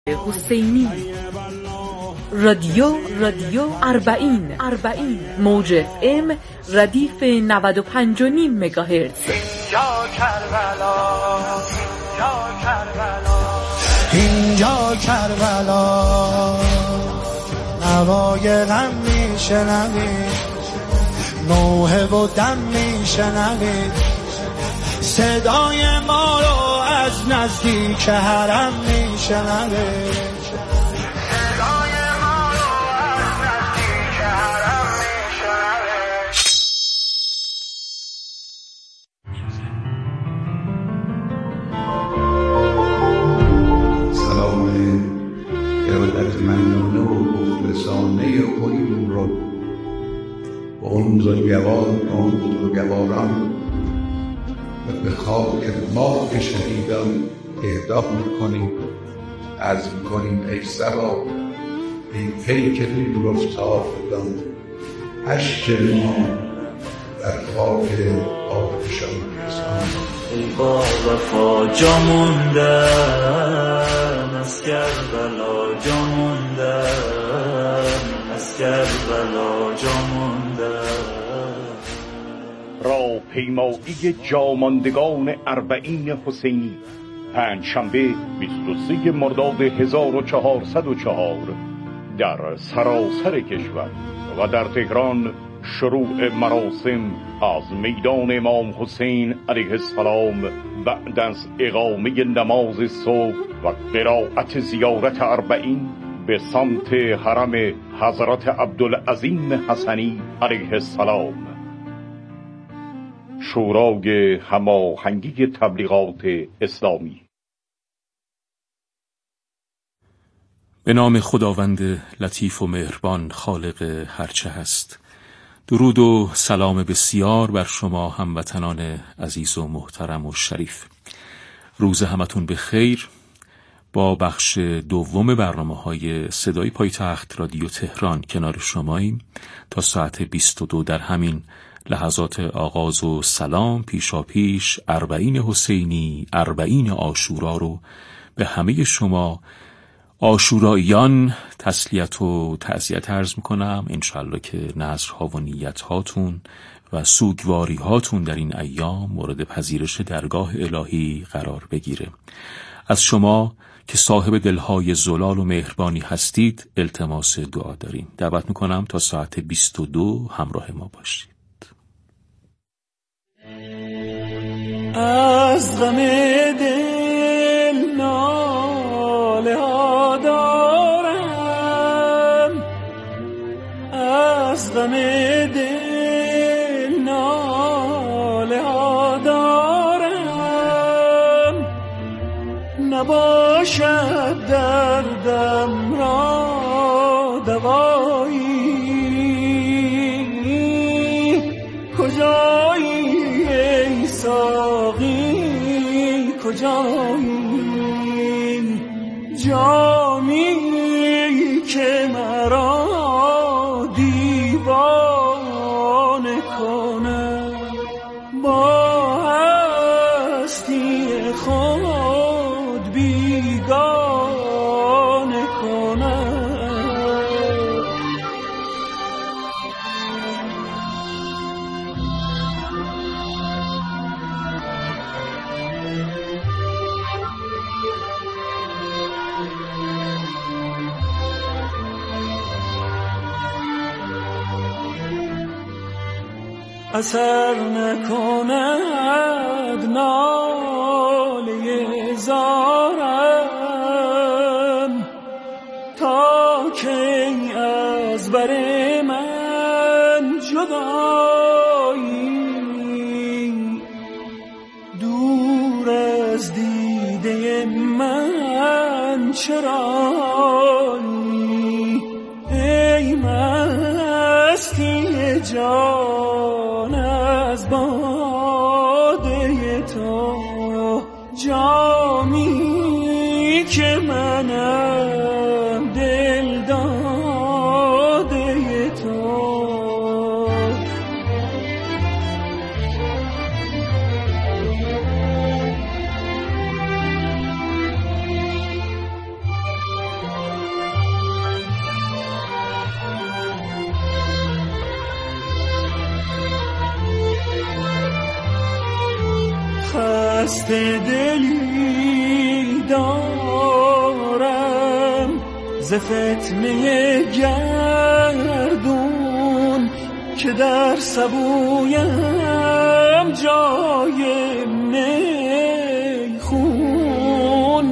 حسینی رادیو 40 موج FM ردیف 95.5 مگاهرتز. اینجا کربلا نوای غم میشنوید، نوحه و دم میشنوید، صدای ما رو از نزدیک حرم میشنوید. منانه و مخلصانه خودمون رو به اون بزرگواران و به خاک ما شهیدان اهدا میکنیم. عرض میکنیم ای صبا، ای پیکری دورافتادگان، اشک ما در خاک آتشان رسان. ای با وفا جا موندم از کربلا، جا موندم از کربلا، جا موندم. راهپیمایی جاماندگان اربعین حسینی، پنجشنبه 23 مرداد 1404 در سراسر کشور و در تهران شروع مراسم از میدان امام حسین علیه السلام بعد از اقامه نماز صبح و قرائت زیارت اربعین به سمت حرم حضرت عبدالعظیم حسنی علیه السلام. شورای هماهنگی تبلیغات اسلامی. به نام خداوند لطیف و مهربان، خالق هرچه هست. درود و سلام بسیار بر شما هموطنان عزیز و محترم و شریف. روز همتون به خیر. با بخش دوم برنامه‌های صدای پایتخت رادیو تهران کنار شماییم تا ساعت 22. در همین لحظات آغاز و سلام پیشاپیش اربعین حسینی، اربعین عاشورا رو به همه شما عاشوراییان تسلیت و تعزیت عرض میکنم. انشالله که نذرها و نیتهاتون و سوگواری هاتون در این ایام مورد پذیرش درگاه الهی قرار بگیره. از شما که صاحب دلهای زلال و مهربانی هستید التماس دعا داریم. دعوت میکنم تا ساعت 22 همراه ما باشید. از غم دل ناله ها دارم، از غم دل ناله ها دارم، نباشد دردم را دوایی، کجایی ای ساقی، کجایی جامی که مرا دیوانه کنه، با هستی خود بیگانه کنه. اثر نکند ناله زارم، تا کی از بر من جدایی، دور از دیده من چرایی، ای مستی جان از باده تو، جامی که منم دل داده تو. دست دلی دارم ز فتنه گردون که در سبویم جای میخون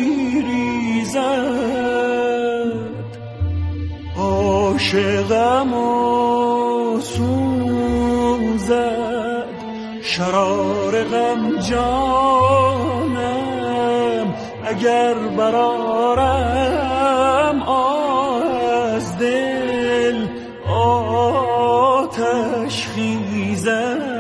میریزد. عاشقم و سوزد شرار غم جانم اگر برارم از دل آتش خیزد.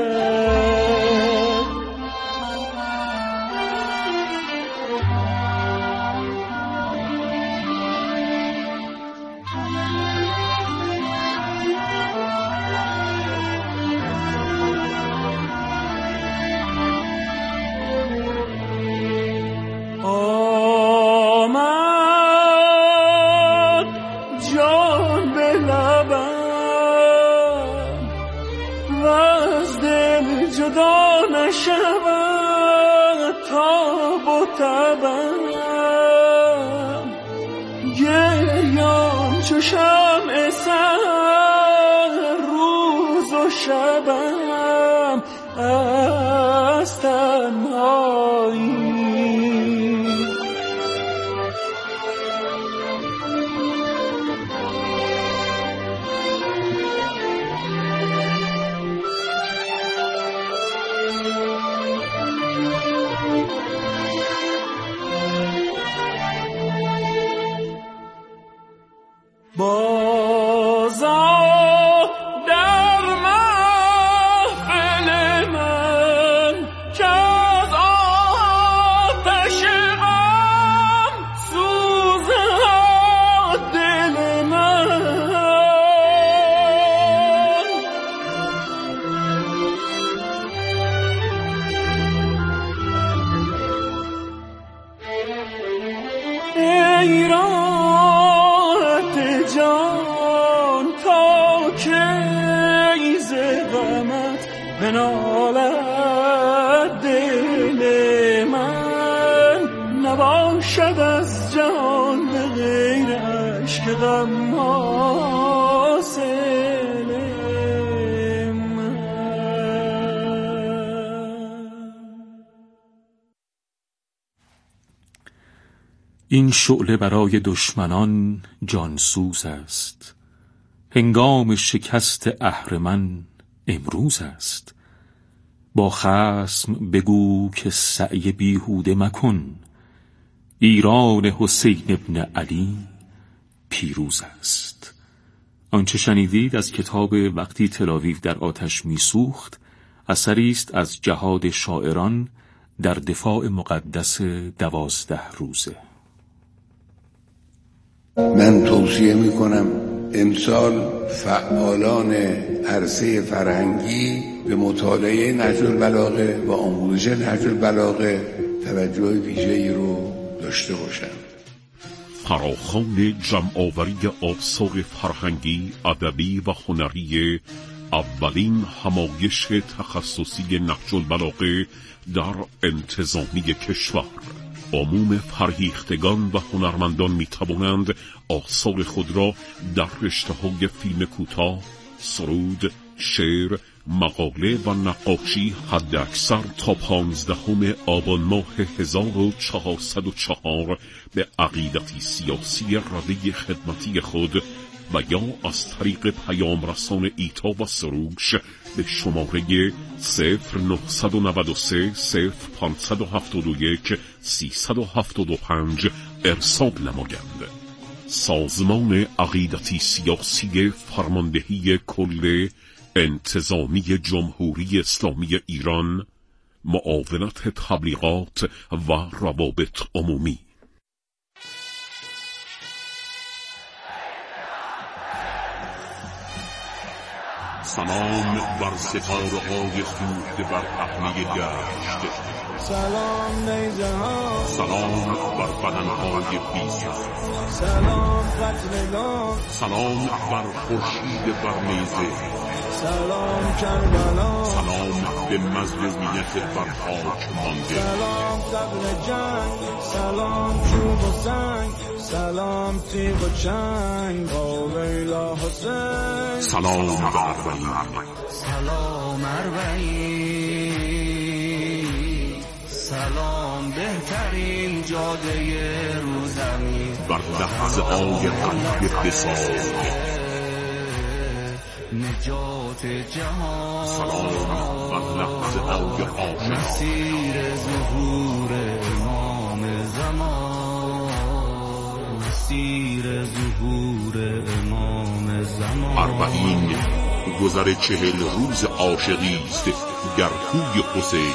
گریان چو شمع سحر روز و شبم از تنهایی. بنالد دل من نباشد از جان به غیر عشق غم حاصل من. این شعله برای دشمنان جانسوز است، هنگام شکست اهرمن امروز است. با خصم بگو که سعی بیهوده مکن، ایران حسین ابن علی پیروز است. آنچه شنیدید از کتاب وقتی تل‌آویو در آتش میسوخت اثری است از جهاد شاعران در دفاع مقدس 12 روزه. من توصیه میکنم امسال فعالان عرصه فرهنگی به مطالعه نهج البلاغه و آموزش نهج البلاغه توجه ویژه‌ای رو داشته باشند. فراخوان جمع‌آوری آثار فرهنگی، ادبی و هنری اولین همایش تخصصی نهج البلاغه در انتظامی کشور. عموم فرهیختگان و هنرمندان می توانند آثار خود را در رشته‌های فیلم کوتاه، سرود، شعر، مقاله و نقاشی حداکثر تا 15 آبان ماه 1404 به عقیدتی سیاسی رده خدمتی خود و یا از طریق پیام رسان ایتا و سروش به شماره 0993 0571 375 ارسال نمایند. سازمان عقیدتی سیاسی فرماندهی کل انتظامی جمهوری اسلامی ایران، معاونت تبلیغات و روابط عمومی. سلام بر ستاره‌های سوخته بر پهنه گشت، سلام نیزه ها، سلام بر بدنهای بی‌سر، سلام قتلگاه، سلام بر خورشید بر نیزه، سلام کربلا، سلام به مظلومیت بر خاک مانده، سلام قبل جنگ، سلام چوب و سنگ، سلام تیغ و چنگ، آویلا حسین، سلام به اربعین، سلام اربعین، سلام بهترین جاده رو زمین، بر لحظه های قلب بساز، نجات جهان، سلام بر لحظه های آشنا، مسیر ظهور امام زمان، مسیر ظهور امام زمان. اربعین گذر 40 روز عاشقی است در کوی حسین.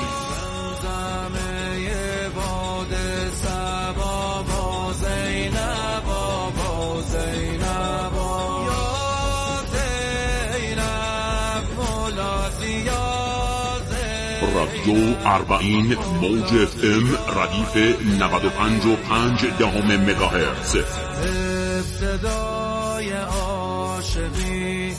رادیو اربعین موج FM ردیف 95.5 مگاهرتز. ابتدای عاشقی،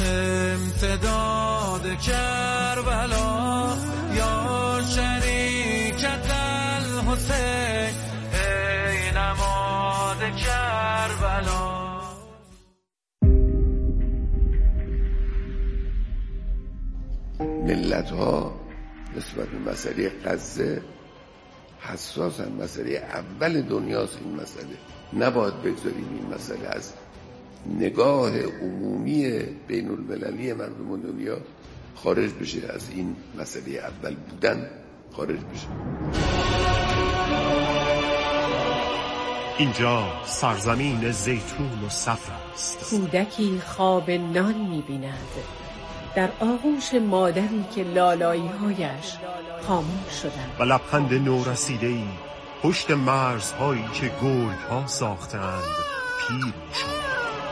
امتداد کربلا، یا شریکت الحسین، ای نماد کربلا. ملت ها نسبت به مسئله غزه حساسن. مسئله اول دنیاست این مسئله. نباید بگذاریم این مسئله از نگاه عمومی بین المللی مردم دنیا خارج بشه، از این مسئله اول بودن خارج بشه. اینجا سرزمین زیتون و صفر است. کودکی خواب نان می‌بیند در آغوش مادری که لالایی‌هایش خاموش شدند و لبخند نورسیده‌ای پشت مرزهایی که گرگ‌ها ساختند پیر می‌شود.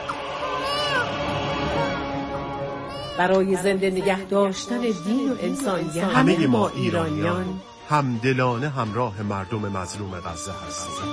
برای زنده نگه داشتن دین و انسانیت همه ما ایرانیان همدلانه همراه مردم مظلوم غزه هستیم.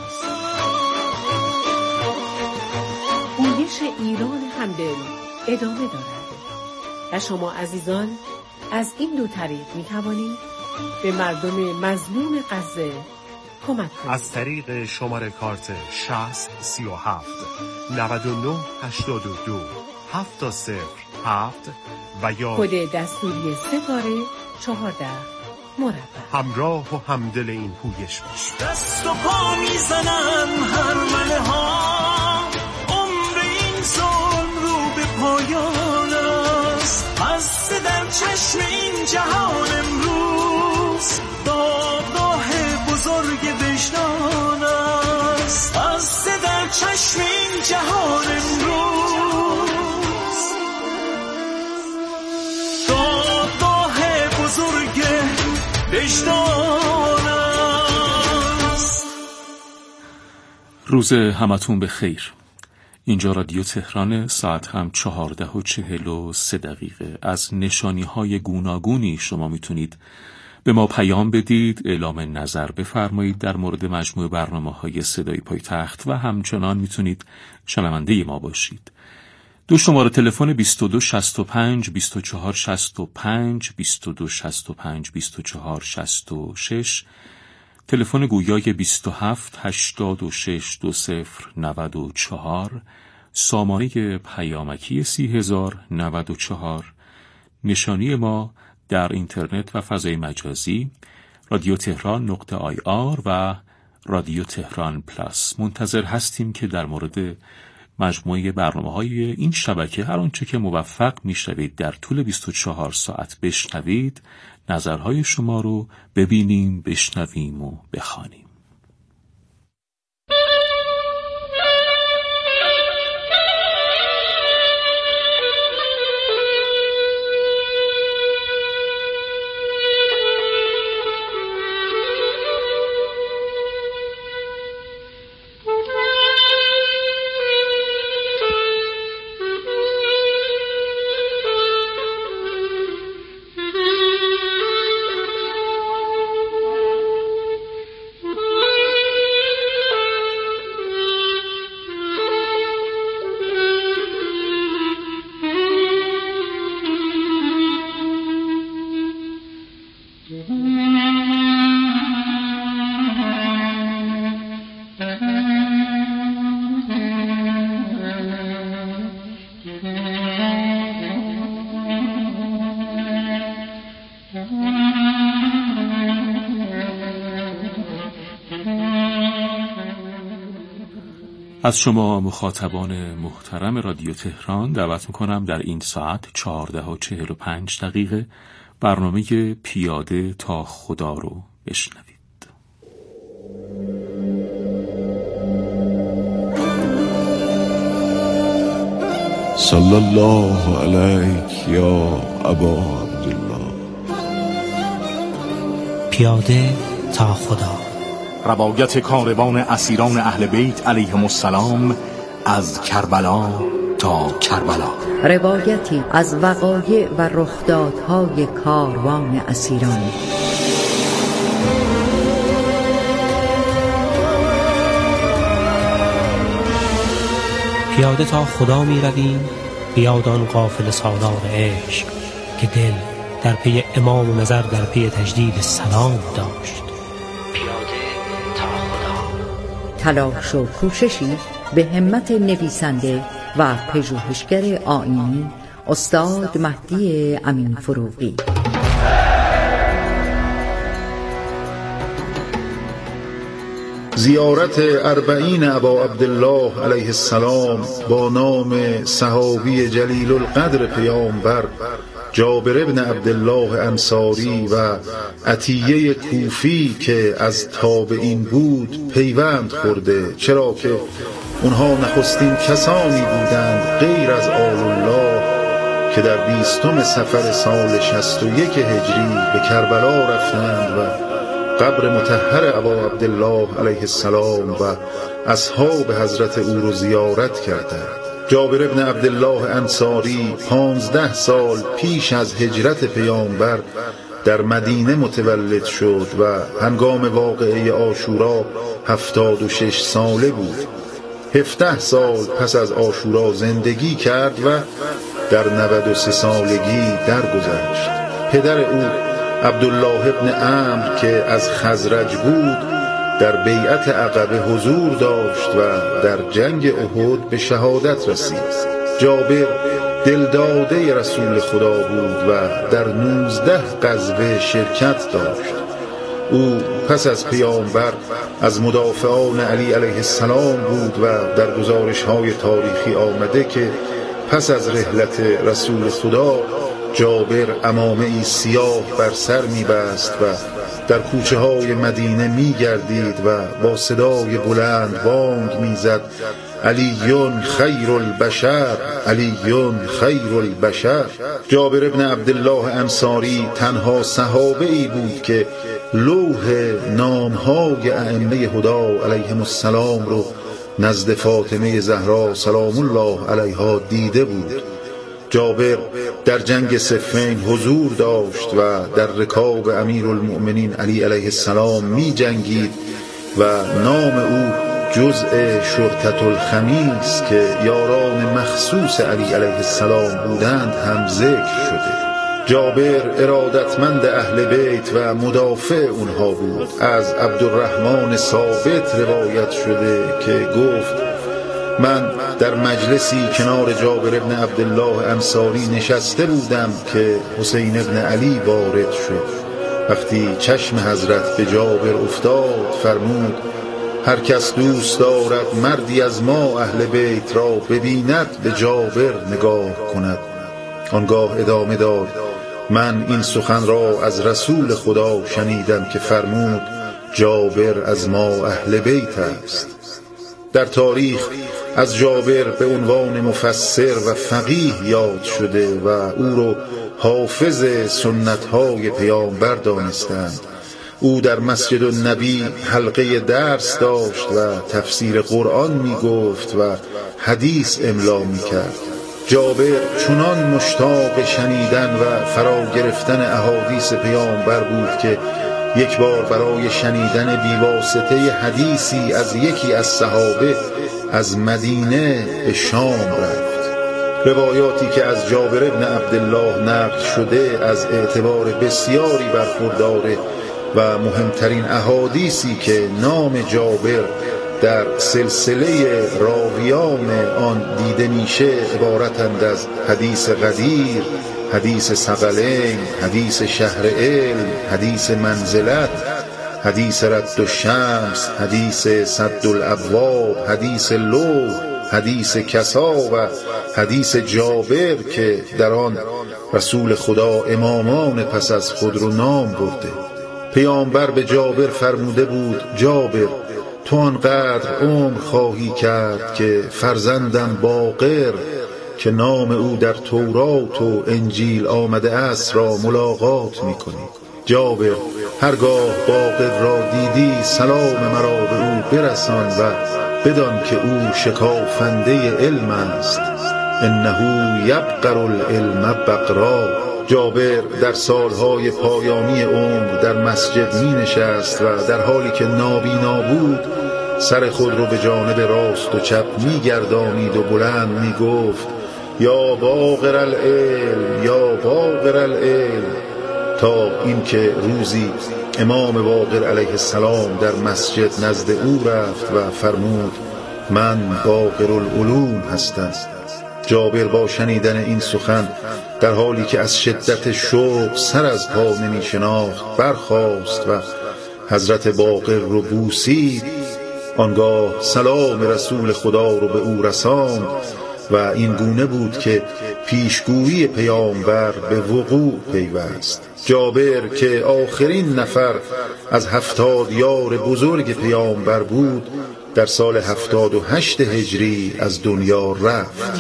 پویش ایران همدل ادامه دارد و شما عزیزان از این دو طریق می توانید به مردم مظلوم غزه کمک کنید. از طریق شماره کارت 60 37 99 82 707 و یا کد دستوری ستاره 14 مربع. همراه و همدل این پویش باشید. دست و پا میزنن هرمله ها، عمر این ظلم رو به پایان است. بسته در چشم این جهان امروز دادگاه بزرگ وجدان است. بسته در چشم این جهان امروز دادگاه بزرگ وجدان است. روز همتون به خیر. اینجا رادیو تهران، ساعت هم 14:43. از نشانی‌های گوناگونی شما میتونید به ما پیام بدید، اعلام نظر بفرمایید در مورد مجموع برنامه‌های صدای پایتخت و همچنان میتونید شنونده ما باشید. دو شماره تلفن 2265 2465 2265 2466، تلفن گویای 27 86 20 94، سامانه پیامکی 30094، نشانی ما در اینترنت و فضای مجازی رادیو تهران .ir و رادیو تهران پلاس. منتظر هستیم که در مورد مجموعه برنامه‌های این شبکه هر آنچه که موفق می‌شوید در طول 24 ساعت بشنوید، نظرهای شما رو ببینیم، بشنویم و بخوانیم. از شما مخاطبان محترم رادیو تهران دعوت میکنم در این ساعت 14:45 برنامه پیاده تا خدا رو بشنوید. صلی الله علیک یا ابا عبدالله. پیاده تا خدا، روایت کاروان اسیران اهل بیت علیهم السلام از کربلا تا کربلا. روایتی از وقایع و رخدادهای کاروان اسیران. پیاده تا خدا می رویم بیاد آن قافله سالار عشق که دل در پی امام و نظر در پی تجدید سلام داشت. پیاده تا خدا، تلاش و کوششی به همت نویسنده و پژوهشگر آیینی استاد مهدی امین فروغی. زیارت 40 ابا عبدالله علیه السلام با نام صحابی جلیل القدر پیامبر جابر ابن عبدالله انصاری و عطیه کوفی که از تابعین بود پیوند خورده، چرا که اونها نخستین کسانی بودند غیر از آل الله که در 20 صفر سال 61 هجری به کربلا رفتند و قبر مطهر ابا عبدالله علیه السلام و اصحاب حضرت او رو زیارت کردند. جابر ابن عبدالله انصاری 15 سال پیش از هجرت پیامبر در مدینه متولد شد و هنگام واقعه عاشورا 76 ساله بود. 17 سال پس از عاشورا زندگی کرد و در 93 سالگی درگذشت. پدر او عبدالله ابن عمرو که از خزرج بود در بیعت عقبه حضور داشت و در جنگ احد به شهادت رسید. جابر دلداده رسول خدا بود و در 19 غزوه شرکت داشت. او پس از پیامبر از مدافعان علی علیه السلام بود و در گزارش‌های تاریخی آمده که پس از رحلت رسول خدا جابر عمامه‌ای سیاه بر سر می‌بست و در کوچه های مدینه می‌گردید و با صدای بلند بانگ می‌زد: علیون خیر البشر، علیون خیر البشر. جابر ابن عبدالله انصاری تنها صحابه‌ای بود که لوح نام‌های ائمه هدی علیهم السلام رو نزد فاطمه زهرا سلام الله علیها دیده بود. جابر در جنگ صفین حضور داشت و در رکاب امیرالمؤمنین علی علیه السلام می جنگید و نام او جزء شرطة الخمیس که یاران مخصوص علی علیه السلام بودند هم ذکر شده. جابر ارادتمند اهل بیت و مدافع اونها بود. از عبدالرحمن ثابت روایت شده که گفت: من در مجلسی کنار جابر ابن عبدالله انصاری نشسته بودم که حسین ابن علی وارد شد. وقتی چشم حضرت به جابر افتاد فرمود: هر کس دوست دارد مردی از ما اهل بیت را ببیند به جابر نگاه کند. آنگاه ادامه داد: من این سخن را از رسول خدا شنیدم که فرمود جابر از ما اهل بیت است. در تاریخ از جابر به عنوان مفسر و فقیه یاد شده و او رو حافظ سنت‌های پیامبر دانستند. او در مسجد النبی حلقه درس داشت و تفسیر قرآن می گفت و حدیث املا می کرد. جابر چنان مشتاق شنیدن و فرا گرفتن احادیث پیامبر بود که یک بار برای شنیدن بیواسطه حدیثی از یکی از صحابه از مدینه به شام رفت. روایاتی که از جابر ابن عبدالله نقل شده از اعتبار بسیاری برخورداره و مهمترین احادیثی که نام جابر در سلسله راویان آن دیده میشه عبارتند از حدیث غدیر، حدیث ثقلین، حدیث شهر علم، حدیث منزلت، حدیث رد الشمس، حدیث سد الابواب، حدیث لوح، حدیث کسا و حدیث جابر که در آن رسول خدا امامان پس از خود رو نام برده. پیامبر به جابر فرموده بود: جابر، تو آنقدر عمر خواهی کرد که فرزندم باقر که نام او در تورات و انجیل آمده است را ملاقات می‌کنی. جابر، هرگاه باقر را دیدی سلام مرا به او برسان و بدان که او شکافنده علم است. انه یبقر العلم بقرا. جابر در سالهای پایانی عمر در مسجد می نشست و در حالی که نابینا بود سر خود رو به جانب راست و چپ می گردانید و بلند می گفت: یا باقر العلم، یا باقر العلم، تا اینکه روزی امام باقر علیه السلام در مسجد نزد او رفت و فرمود: من باقر العلوم هستم. جابر با شنیدن این سخن در حالی که از شدت شوق سر از پا نمی شناخت برخاست و حضرت باقر رو بوسید. آنگاه سلام رسول خدا رو به او رساند و این گونه بود که پیشگویی پیامبر به وقوع پیوست. جابر که آخرین نفر از 70 یار بزرگ پیامبر بود در سال 78 هجری از دنیا رفت.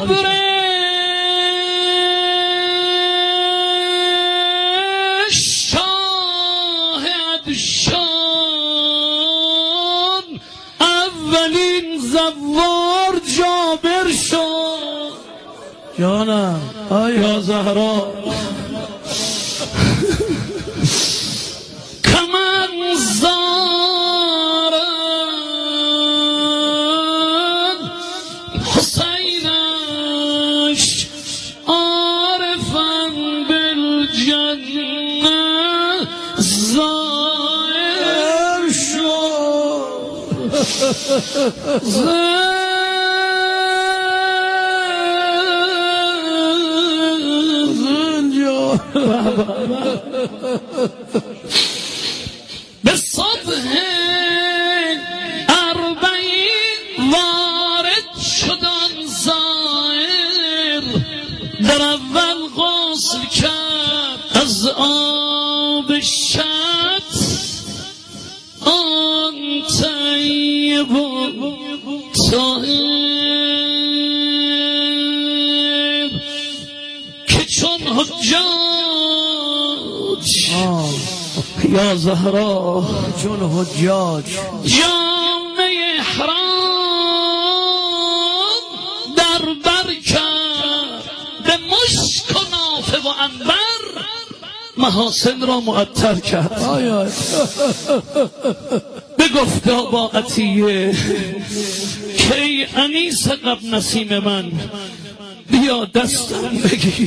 اولین زوار جابر شد. جانم آیا زهرا کمن زارن حسینش عارفن بالجنه زائر شد. به صبح 40 وارد شدن زائر، در اول غسل کرد از آب شط، آن طیب و طاهر که چون حجاج یا زهرا چون حجاج جامه احرام در بر کرد، به مشک و نافه و عنبر محاسن را معطر کرد. بگفتا با عطیه که ای انیس قبل نسیم من، بیا دستم بگیر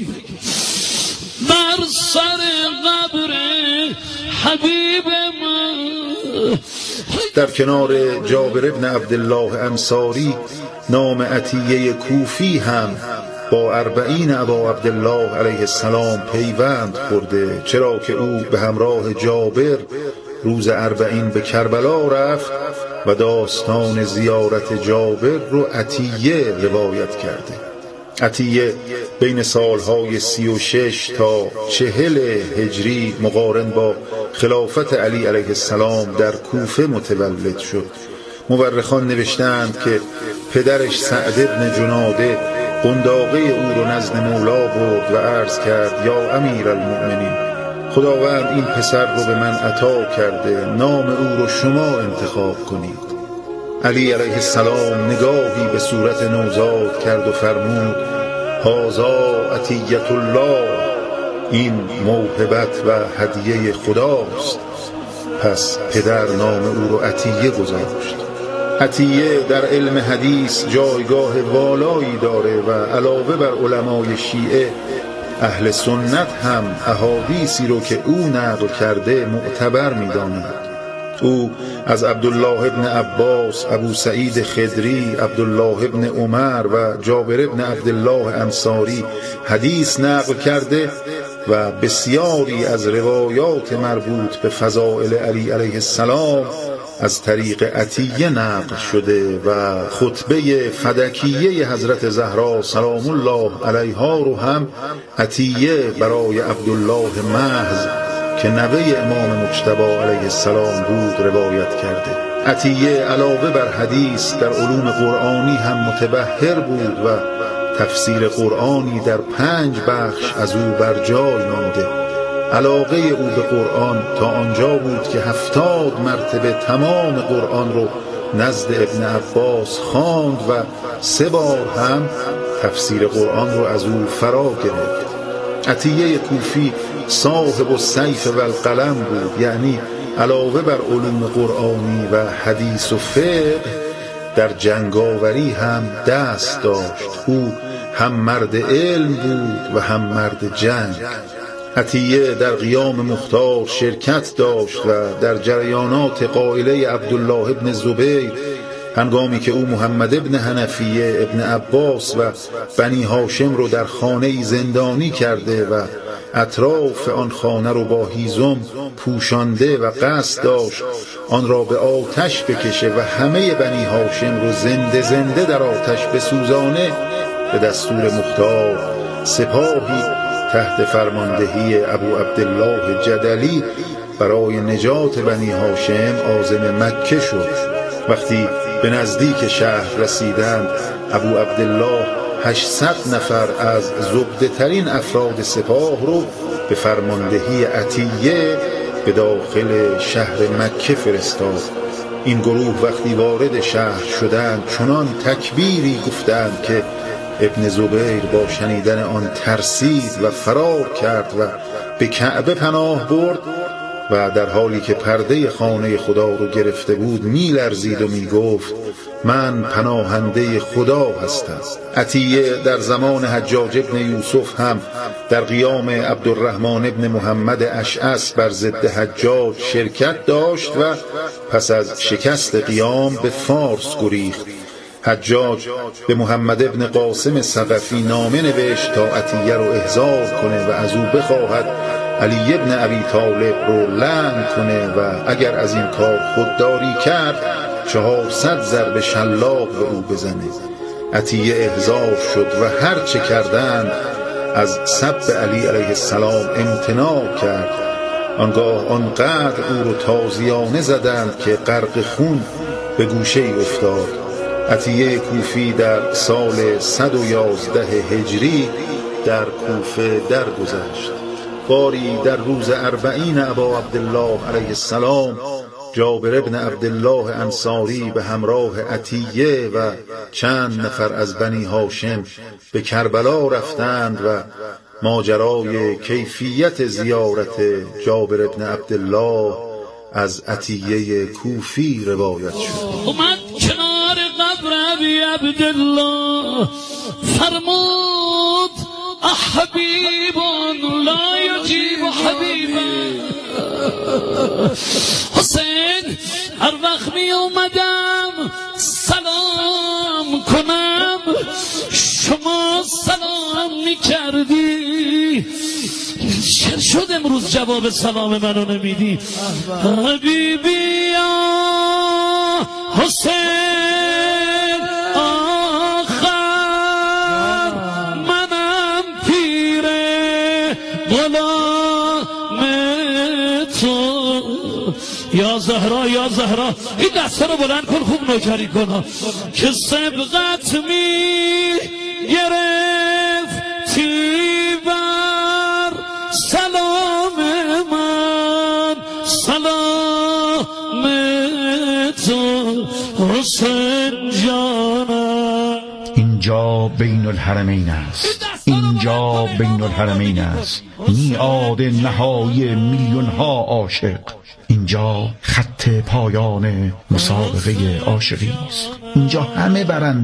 بر سر قبر حبیب من. در کنار جابر ابن عبدالله انصاری نام عطیه کوفی هم با 40 ابا عبدالله علیه السلام پیوند خورده، چرا که او به همراه جابر روز 40 به کربلا رفت و داستان زیارت جابر رو عطیه روایت کرده. عطیه بین سالهای 36 تا 40 هجری مقارن با خلافت علی علیه السلام در کوفه متولد شد. مورخان نوشتند که پدرش سعد ابن جناده قنداقه او رو نزد مولا برد و عرض کرد: یا امیر المؤمنین، خداوند این پسر رو به من عطا کرده، نام او رو شما انتخاب کنید. علی علیه السلام نگاهی به صورت نوزاد کرد و فرمود: هذا عطیة الله، این موهبت و هدیه خداست. پس پدر نام او رو عطیه گذاشت. عطیه در علم حدیث جایگاه والایی داره و علاوه بر علمای شیعه، اهل سنت هم احادیثی رو که او نقل کرده معتبر می‌دانند. او از عبدالله ابن عباس، ابو سعید خدری، عبدالله ابن عمر و جابر ابن عبدالله انصاری حدیث نقل کرده و بسیاری از روایات مربوط به فضائل علی علیه السلام از طریق عطیه نقل شده و خطبه فدکیه حضرت زهرا سلام الله علیها رو هم عطیه برای عبدالله محض که نوه امام مجتبی علیه السلام بود روایت کرده. عطیه علاوه بر حدیث در علوم قرآنی هم متبحر بود و تفسیر قرآنی در 5 بخش از او بر جای مانده. علاقه او به قرآن تا آنجا بود که 70 مرتبه تمام قرآن رو نزد ابن عباس خواند و 3 بار هم تفسیر قرآن رو از او فرا گرفت. عطیه کوفی صاحب السیف و القلم بود، یعنی علاوه بر علوم قرآنی و حدیث و فقه در جنگاوری هم دست داشت. او هم مرد علم بود و هم مرد جنگ. عطیه در قیام مختار شرکت داشت و در جریانات قائله عبدالله ابن زبیر هنگامی که او محمد ابن حنفیه ابن عباس و بنی هاشم رو در خانه زندانی کرده و اطراف آن خانه رو با هیزم پوشانده و قصد داشت آن را به آتش بکشه و همه بنی هاشم رو زنده زنده در آتش بسوزانه، به دستور مختار سپاهی تحت فرماندهی ابو عبدالله جدلی برای نجات بنی هاشم عازم مکه شد. وقتی به نزدیک شهر رسیدند، ابو عبدالله 800 نفر از زبده ترین افراد سپاه رو به فرماندهی عطیه به داخل شهر مکه فرستاد. این گروه وقتی وارد شهر شدند چنان تکبیری گفتند که ابن زبیر با شنیدن آن ترسید و فرار کرد و به کعبه پناه برد و در حالی که پرده خانه خدا رو گرفته بود میلرزید و میگفت من پناهنده خدا هستم. عطیه در زمان حجاج ابن یوسف هم در قیام عبدالرحمن ابن محمد اشعث بر ضد حجاج شرکت داشت و پس از شکست قیام به فارس گریخت. حجاج به محمد ابن قاسم ثقفی نامه نوشت تا عطیه رو احضار کنه و از او بخواهد علی ابن ابی طالب رو لعن کنه و اگر از این کار خودداری کرد 400 ضرب شلاق به او بزنه. عطیه احضار شد و هر چه کردند از سب علی علیه السلام امتناع کرد. آنگاه آنقدر او رو تازیانه زدند که غرق خون به گوشه ای افتاد. عطیه کوفی در سال 111 هجری در کوفه درگذشت. باری در روز 40 ابا عبدالله علیه السلام جابر ابن عبدالله انصاری به همراه عطیه و چند نفر از بنی هاشم به کربلا رفتند و ماجرای کیفیت زیارت جابر ابن عبدالله از عطیه کوفی روایت شد. اومد کنار قبر ابی عبدالله فرمود حبیبان لا یجیب حبیبان. حسین هر وقت می اومدم سلام کنم شما سلام می کردی، چه شد امروز جواب سلام منو نمیدی؟ حبیبی یا حسین یا زهرا یا زهرا. این دسته رو بلند کن خوب نوکری کن که سبقت می گرفتی بر سلام من سلام تو حسین جانم. اینجا بین الحرمین است، اینجا بین الحرمین است، میعاد نهایی میلیون ها عاشق. اینجا خط پایان مسابقه عاشقی است. اینجا همه برند